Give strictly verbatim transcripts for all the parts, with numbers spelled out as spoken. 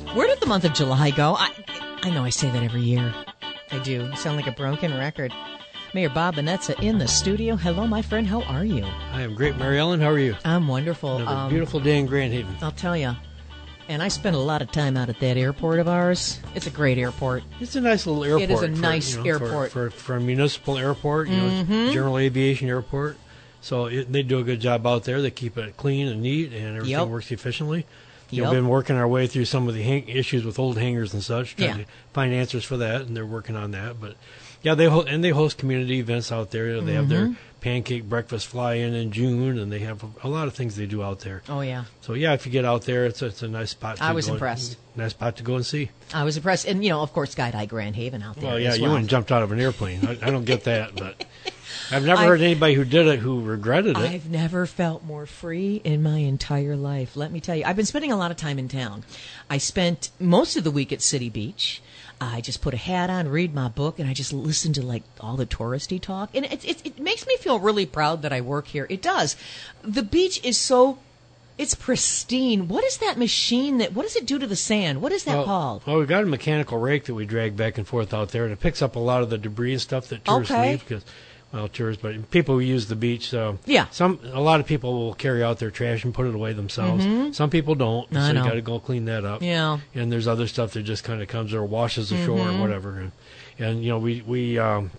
Where did the month of July go? I, I know I say that every year. I do. You sound like a broken record. Mayor Bob Bonetza in the studio. Hello, my friend. How are you? I am great, Mary Ellen. How are you? I'm wonderful. Another Um, beautiful day in Grand Haven. I'll tell you. And I spent a lot of time out at that airport of ours. It's a great airport. It's a nice little airport. It is a for, nice you know, airport. For, for, for a municipal airport, you mm-hmm. know, general aviation airport. So it, they do a good job out there. They keep it clean and neat, and everything Yep. works efficiently. Yep. We've been working our way through some of the hang- issues with old hangars and such, trying Yeah. to find answers for that, and they're working on that. But yeah, they ho- and they host community events out there. They mm-hmm. have their pancake breakfast fly-in in June, and they have a, a lot of things they do out there. Oh yeah. So yeah, if you get out there, it's a, it's a nice spot. To I was go impressed. And, nice spot to go and see. I was impressed, and you know, of course, Skydive Grand Haven out there. Well, yeah, as you well. went and jumped out of an airplane. I, I don't get that, but I've never I've, heard anybody who did it who regretted it. I've never felt more free in my entire life. Let me tell you, I've been spending a lot of time in town. I spent most of the week at City Beach. I just put a hat on, read my book, and I just listen to like all the touristy talk. And it, it, it makes me feel really proud that I work here. It does. The beach is so, it's pristine. What is that machine that, what does it do to the sand? What is that well, called? Well, we've got a mechanical rake that we drag back and forth out there, and it picks up a lot of the debris and stuff that tourists Okay. leave. Because, well, tourists, but people who use the beach. So Yeah. some a lot of people will carry out their trash and put it away themselves. Mhm. Some people don't, I so know. you got to go clean that up. Yeah. And there's other stuff that just kind of comes or washes ashore Mhm. or whatever. And, and you know, we we um,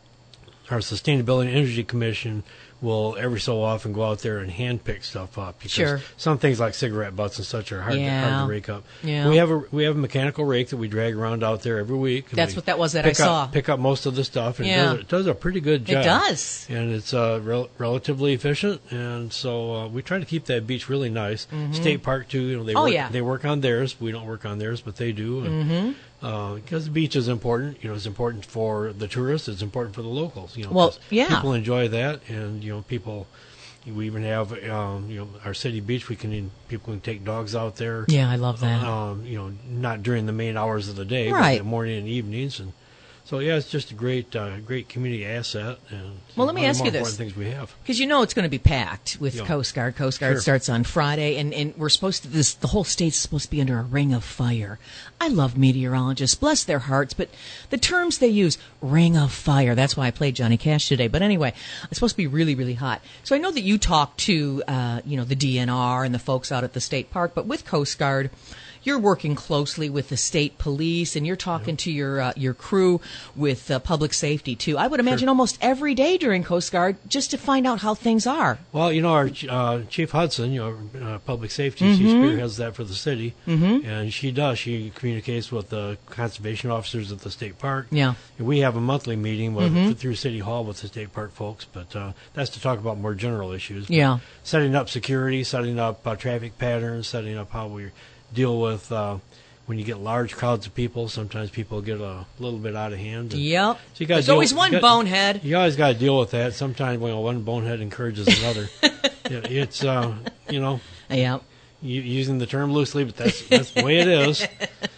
our Sustainability and Energy Commission will every so often go out there and hand pick stuff up because Sure. some things like cigarette butts and such are hard, Yeah. to, hard to rake up. Yeah. We have a we have a mechanical rake that we drag around out there every week. and That's we what that was that I pick up, saw. Pick up most of the stuff, and Yeah. it, does, it does a pretty good job. It does. And it's uh, rel- relatively efficient, and so uh, we try to keep that beach really nice. Mhm. State Park too, you know, they Oh, work, yeah. they work on theirs. We don't work on theirs, but they do. And, Mm-hmm. uh, because the beach is important, you know, it's important for the tourists. It's important for the locals. You know, Well, 'cause yeah. people enjoy that, and you know, people. We even have, um, you know, our city beach. We can people can take dogs out there. Yeah, I love that. Um, you know, not during the main hours of the day, Right. but in the morning and evenings, and so yeah, it's just a great, uh, great community asset. And Well, let me one of ask the you more this. important things we have. Because you know it's going to be packed with Yeah. Coast Guard. Coast Guard Sure. starts on Friday, and, and we're supposed to, this, the whole state's supposed to be under a ring of fire. I love meteorologists, bless their hearts, but the terms they use, ring of fire, that's why I played Johnny Cash today. But anyway, it's supposed to be really, really hot. So I know that you talk to, uh, you know, the D N R and the folks out at the state park, but with Coast Guard, you're working closely with the state police, and you're talking Yep. to your uh, your crew with uh, public safety too. I would imagine Sure. almost every day during Coast Guard just to find out how things are. Well, you know, our uh, Chief Hudson, you know, uh, public safety, she Mhm. spearheads that for the city, Mm-hmm. and she does. She communicates with the conservation officers at the state park. Yeah. And we have a monthly meeting with, Mhm. through City Hall with the state park folks, but uh, that's to talk about more general issues. Yeah. Setting up security, setting up uh, traffic patterns, setting up how we deal with uh, when you get large crowds of people. Sometimes people get a little bit out of hand. and Yep. So you gotta There's deal- always you one got- bonehead. You always got to deal with that. Sometimes when one bonehead encourages another, it, it's uh, you know, Yep. you, using the term loosely, but that's that's the way it is.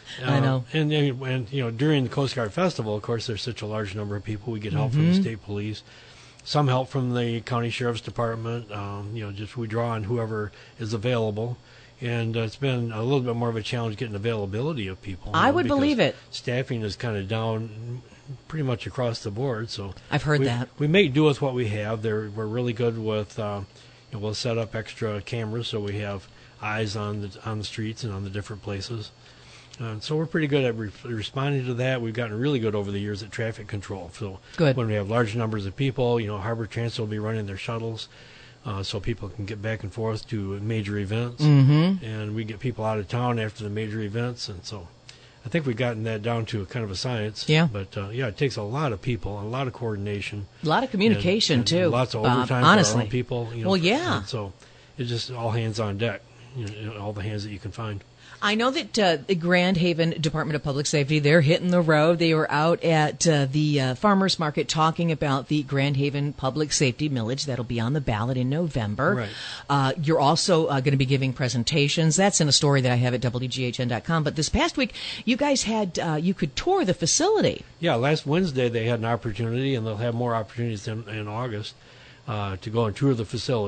I know. Uh, and, and and you know, during the Coast Guard Festival, of course, there's such a large number of people. We get help from the Mhm. state police, some help from the county sheriff's department. Um, you know, just we draw on whoever is available. And uh, it's been a little bit more of a challenge getting availability of people. you I know, would because believe it. Staffing is kind of down pretty much across the board. So I've heard we, that. we make do with what we have. They're, we're really good with. Uh, you know, we'll set up extra cameras so we have eyes on the on the streets and on the different places. Uh, so we're pretty good at re- responding to that. We've gotten really good over the years at traffic control. So Good. when we have large numbers of people, you know, Harbor Transit will be running their shuttles. Uh, so people can get back and forth to major events, Mm-hmm. and we get people out of town after the major events, and so I think we've gotten that down to a kind of a science. Yeah. But uh, yeah, it takes a lot of people, a lot of coordination, A lot of communication and, and too. lots of Bob, overtime for honestly. our own people. You know, Well, yeah. and so it's just all hands on deck. You know, all the hands that you can find. I know that uh, the Grand Haven Department of Public Safety, they're hitting the road. They were out at uh, the uh, farmers market talking about the Grand Haven Public Safety Millage that'll be on the ballot in November. Right. Uh, you're also uh, going to be giving presentations. That's in a story that I have at W G H N dot com. But this past week, you guys had, uh, you could tour the facility. Yeah, last Wednesday they had an opportunity, and they'll have more opportunities in, in August uh, to go and tour the facility.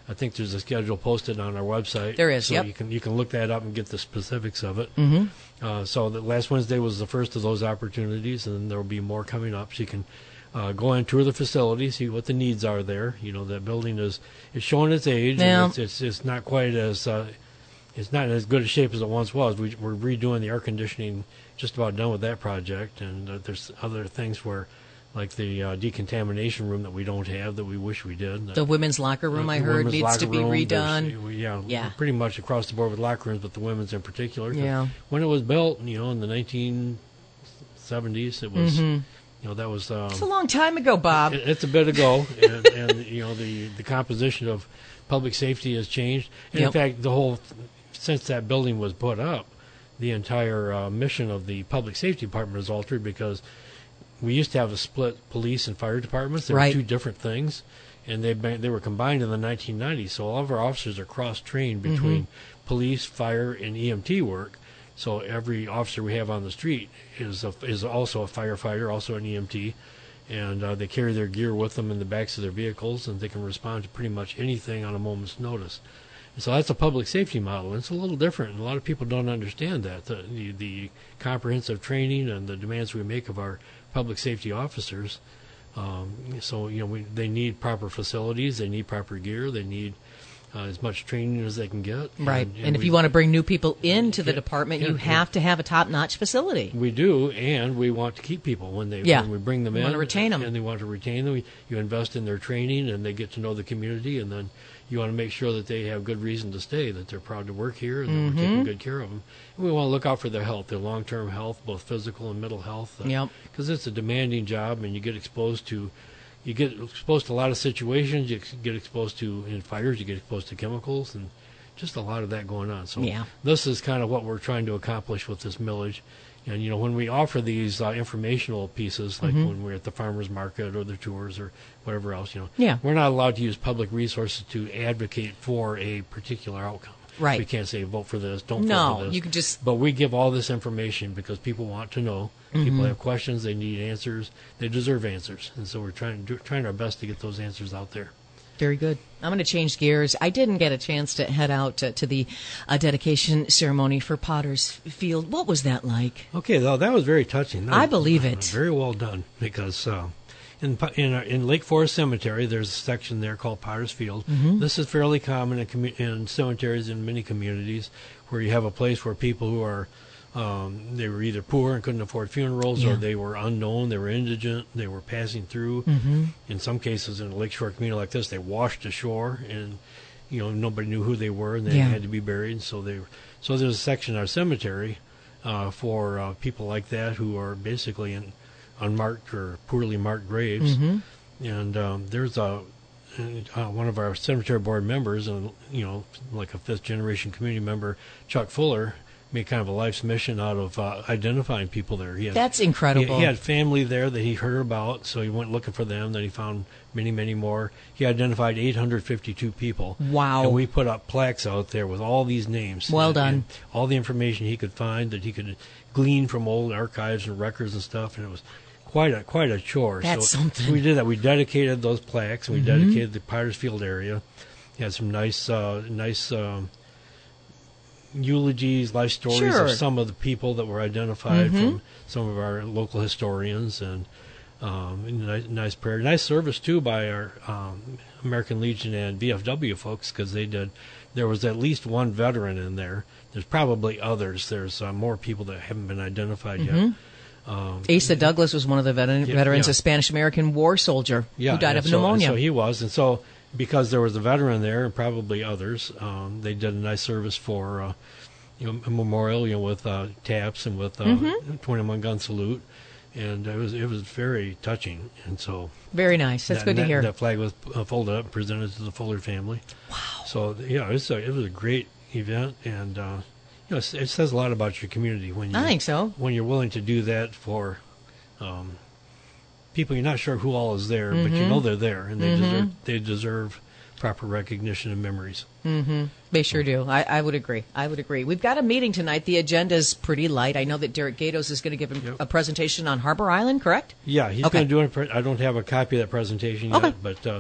I think there's a schedule posted on our website. There is, so yep. you can you can look that up and get the specifics of it. Mm-hmm. Uh, so the last Wednesday was the first of those opportunities, and there will be more coming up. So you can uh, go and tour the facility, see what the needs are there. You know, that building is is showing its age. Yeah. And it's, it's it's not quite as uh, it's not in as good a shape as it once was. We, we're redoing the air conditioning, just about done with that project, and uh, there's other things where, like the uh, decontamination room that we don't have that we wish we did. The women's locker room, uh, I the heard, women's needs to locker be room, redone. there's- Yeah, Yeah. pretty much across the board with locker rooms, but the women's in particular. Yeah. When it was built, you know, in the nineteen seventies, it was, Mm-hmm. you know, that was. Um, It's a long time ago, Bob. it- it's a bit ago, and, and you know, the the composition of public safety has changed. And Yep. in fact, the whole since that building was put up, the entire uh, mission of the public safety department has altered because we used to have a split police and fire departments. They Right. were two different things, and they been, they were combined in the nineteen nineties. So all of our officers are cross trained between Mm-hmm. police, fire, and E M T work. So every officer we have on the street is a, is also a firefighter, also an E M T, and uh, they carry their gear with them in the backs of their vehicles, and they can respond to pretty much anything on a moment's notice. And so that's a public safety model, and it's a little different, and a lot of people don't understand that. The, the, the comprehensive training and the demands we make of our public safety officers. Um, so, you know, we, they need proper facilities, they need proper gear, they need uh, as much training as they can get. Right. And, And if we- you want to bring new people into the Yeah, department, yeah, you yeah. have to have a top-notch facility. We do, and we want to keep people when they Yeah. when we bring them We in. want to retain 'em. and they want to retain them. You invest in their training, and they get to know the community, and then you want to make sure that they have good reason to stay, that they're proud to work here, and that Mm-hmm. we're taking good care of them. And we want to look out for their health, their long-term health, both physical and mental health. Yep. Because it's a demanding job, and you get exposed to. You get exposed to a lot of situations. You ex- get exposed to in fires. You get exposed to chemicals, and just a lot of that going on. So Yeah. this is kind of what we're trying to accomplish with this millage. And you know, when we offer these uh, informational pieces, like Mm-hmm. when we're at the farmers market or the tours or whatever else, you know, Yeah. we're not allowed to use public resources to advocate for a particular outcome. Right. We can't say vote for this, don't vote No, for this. you could just But we give all this information because people want to know. Mm-hmm. People have questions. They need answers. They deserve answers, and so we're trying do, trying our best to get those answers out there. Very good. I'm going to change gears. I didn't get a chance to head out to, to the uh, dedication ceremony for Potter's Field. What was that like? Okay, though that was very touching. That I was, believe uh, it. Very well done because uh, in Po- in uh, in Lake Forest Cemetery, there's a section there called Potter's Field. Mm-hmm. This is fairly common in, commu- in cemeteries in many communities, where you have a place where people who are um, they were either poor and couldn't afford funerals, Yeah. or they were unknown, they were indigent, they were passing through. Mm-hmm. In some cases, in a lakeshore community like this, they washed ashore, and you know nobody knew who they were, and they Yeah. had to be buried. So they so there's a section in our cemetery uh, for uh, people like that who are basically in unmarked or poorly marked graves. Mm-hmm. And um, there's a uh, one of our cemetery board members, and you know, like a fifth generation community member, Chuck Fuller, made kind of a life's mission out of uh, identifying people there. He had, That's he, incredible. he had family there that he heard about, so he went looking for them. Then he found many, many more. He identified eight hundred fifty-two people. Wow. And we put up plaques out there with all these names. Well and, done. and all the information he could find that he could glean from old archives and records and stuff, and it was quite a quite a chore. That's so something. we did that. We dedicated those plaques, and we Mm-hmm. dedicated the Potter's Field area. He had some nice, uh, nice um, eulogies, life stories Sure. of some of the people that were identified Mhm. from some of our local historians, and um, nice, nice prayer, nice service too by our um, American Legion and V F W folks, because they did. There was at least one veteran in there. There's probably others. There's uh, more people that haven't been identified yet. Mhm. Um, Asa Douglas was one of the veteran, Yeah, veterans, yeah. a Spanish-American war soldier yeah, who died and of so, and pneumonia. So he was, and so because there was a veteran there, and probably others, um, they did a nice service for uh, you know a memorial, you know, with uh, taps and with uh, Mm-hmm. twenty-one gun salute, and it was it was very touching, and so Very nice. That's that, good to that, hear. That flag was uh, folded up and presented to the Fuller family. Wow. So yeah, it was a, it was a great event, and uh, you know it, it says a lot about your community when you I think so. when you're willing to do that for um, people you're not sure who all is there, but you Mhm. know they're there, and they Mhm. deserve they deserve proper recognition and memories. Mm-hmm. They sure do. I, I would agree. I would agree. We've got a meeting tonight. The agenda's pretty light. I know that Derek Gatos is going to give a, Yep. a presentation on Harbor Island, correct? Yeah, he's Okay. going to do it. I don't have a copy of that presentation yet, Okay. but uh, That's okay.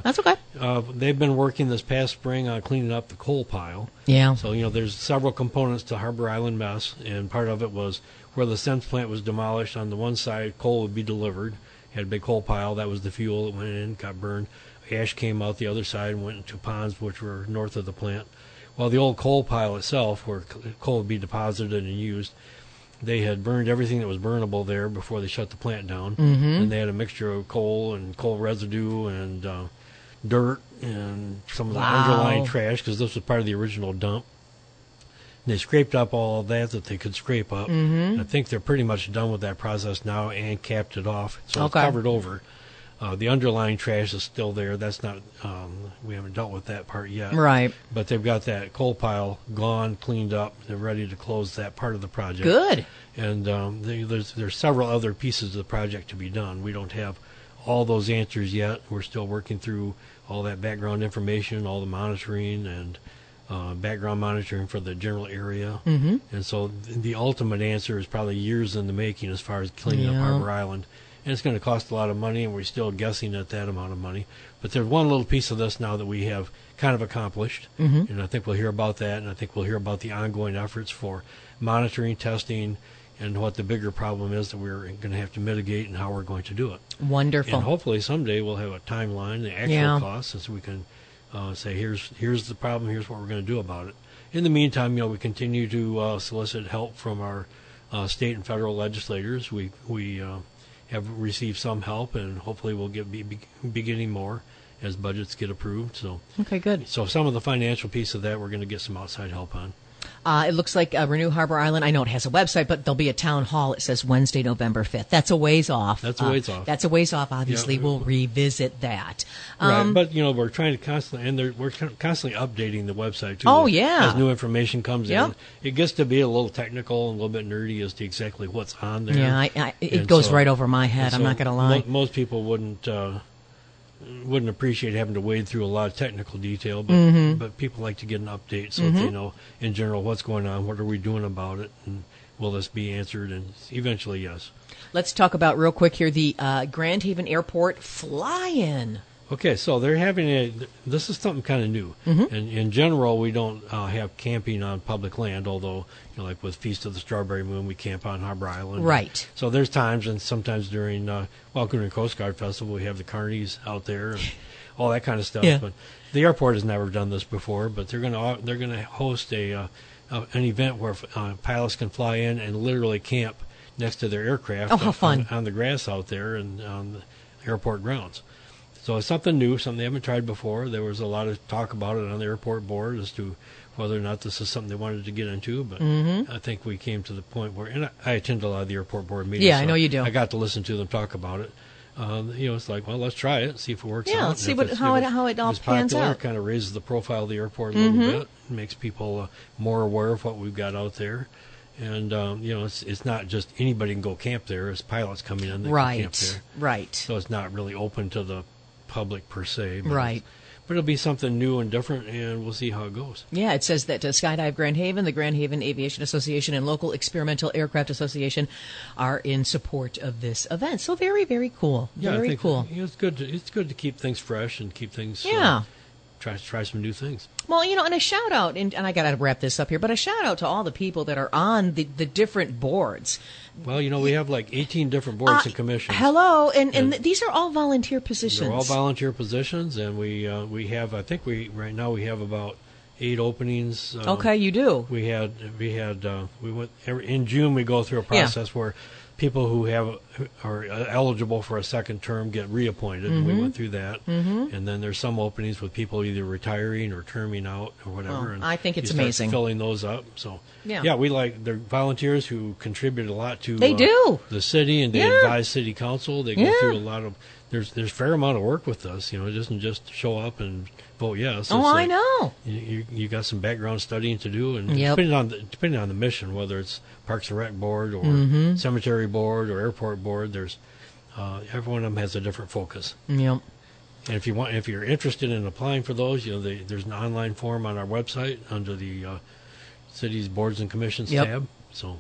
Uh, they've been working this past spring on cleaning up the coal pile. Yeah. So, you know, there's several components to Harbor Island mess, and part of it was where the Sense plant was demolished. On the one side, coal would be delivered. Had a big coal pile. That was the fuel that went in, got burned. Ash came out the other side and went into ponds, which were north of the plant. Well, the old coal pile itself, where coal would be deposited and used, they had burned everything that was burnable there before they shut the plant down. Mm-hmm. And they had a mixture of coal and coal residue and uh, dirt and some of the Wow. underlying trash, because this was part of the original dump. And they scraped up all that that they could scrape up. Mm-hmm. I think they're pretty much done with that process now and capped it off. So Okay. it's covered over. Uh, the underlying trash is still there. That's not, um, we haven't dealt with that part yet. Right. But they've got that coal pile gone, cleaned up. They're ready to close that part of the project. Good. And um, they, there's there's several other pieces of the project to be done. We don't have all those answers yet. We're still working through all that background information, all the monitoring, and uh, background monitoring for the general area. Mm-hmm. And so th- the ultimate answer is probably years in the making as far as cleaning up Yeah. Harbor Island. And it's going to cost a lot of money, and we're still guessing at that amount of money. But there's one little piece of this now that we have kind of accomplished, Mm-hmm. and I think we'll hear about that, and I think we'll hear about the ongoing efforts for monitoring, testing, and what the bigger problem is that we're going to have to mitigate and how we're going to do it. Wonderful. And hopefully someday we'll have a timeline, the actual Yeah. costs, and so we can uh, say, here's here's the problem, here's what we're going to do about it. In the meantime, you know, we continue to uh, solicit help from our uh, state and federal legislators. We we uh, have received some help, and hopefully we'll get be, be, be getting more as budgets get approved. So, Okay, good. so some of the financial piece of that, we're going to get some outside help on. Uh, it looks like uh, Renew Harbor Island. I know it has a website, but there'll be a town hall. It says Wednesday, November fifth. That's a ways off. That's a Uh, ways off. That's a ways off. Obviously, Yeah. we'll revisit that. Right, Um, but you know we're trying to constantly, and they're, we're con- constantly updating the website too. Oh, as, yeah. as new information comes Yep. in, it gets to be a little technical and a little bit nerdy as to exactly what's on there. yeah, I, I, it And goes so- right over my head. and I'm so not going to lie. mo- most people wouldn't uh, wouldn't appreciate having to wade through a lot of technical detail, but Mm-hmm. but people like to get an update so that they know in general what's going on, what are we doing about it, and will this be answered? And eventually, yes. Let's talk about real quick here the uh, Grand Haven Airport fly-in. Okay, so they're having a. This is something kind of new. Mm-hmm. And in general, we don't uh, have camping on public land. Although, you know, like with Feast of the Strawberry Moon, we camp on Harbor Island. Right. So there's times, and sometimes during uh, Welcome to Coast Guard Festival, we have the carnies out there and all that kind of stuff. Yeah. But the airport has never done this before. But they're gonna they're gonna host a uh, uh, an event where uh, pilots can fly in and literally camp next to their aircraft. Oh, how fun. On, on the grass out there and on the airport grounds. So it's something new, something they haven't tried before. There was a lot of talk about it on the airport board as to whether or not this is something they wanted to get into. But Mm-hmm. I think we came to the point where, and I, I attend a lot of the airport board meetings. Yeah, I so know you do. I got to listen to them talk about it. Um, you know, it's like, well, let's try it, see if it works Yeah, out. let's And see if what- it's- how if it- how it all if it's pans popular, out. It kind of raises the profile of the airport a little Mhm. bit, makes people uh, more aware of what we've got out there. And, um, you know, it's it's not just anybody can go camp there. It's pilots coming in that can camp Right, there. right. So it's not really open to the public per se. But Right. it's- But it'll be something new and different, and we'll see how it goes. Yeah, it says that uh, Skydive Grand Haven, the Grand Haven Aviation Association, and local Experimental Aircraft Association are in support of this event. So very, very cool. Yeah, very I think cool. you know, it's good. To, it's good to keep things fresh and keep things. uh, Yeah. try try some new things. Well, you know, and a shout out, and, and I got to wrap this up here, but a shout out to all the people that are on the, the different boards. Well, you know, we have like eighteen different boards Uh, and commissions. Hello, and, and, And- these are all volunteer positions. They're all volunteer positions, and we uh, we have. I think we right now we have about eight openings. Uh, Okay, you do. We had we had uh, we went every, in June. We go through a process where people who have who are eligible for a second term get reappointed. And we went through that, mm-hmm. and then there's some openings with people either retiring or terming out or whatever. Well, and I think it's you start amazing. filling those up. So Yeah. yeah, we like they're volunteers who contribute a lot to They uh, do. the city, and they Yeah. advise city council. They go Yeah. through a lot of there's there's a fair amount of work with us. You know, it doesn't just show up and vote yes. Oh, It's I like, know. you, you you got some background studying to do, and Yep. depending on the, depending on the mission, whether it's Parks and Rec board or Mm-hmm. cemetery board or airport board, there's uh, every one of them has a different focus. Yep. And if you want, if you're interested in applying for those, you know, they, there's an online form on our website under the uh, city's boards and commissions Yep. tab. So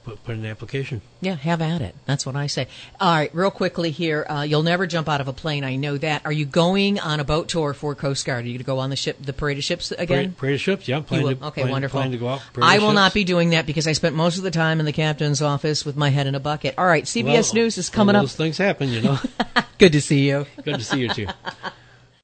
put, put in an application. Yeah, have at it. That's what I say. All right, real quickly here. Uh, you'll never jump out of a plane. I know that. Are you going on a boat tour for Coast Guard? Are you going to go on the ship, the parade of ships again? Parade, parade of ships, yeah. Plan You will? to, Okay, plan, wonderful. Plan to go out. I will ships. not be doing that because I spent most of the time in the captain's office with my head in a bucket. All right, C B S Well, News is coming well, up. those things happen, you know. Good to see you. Good to see you, too.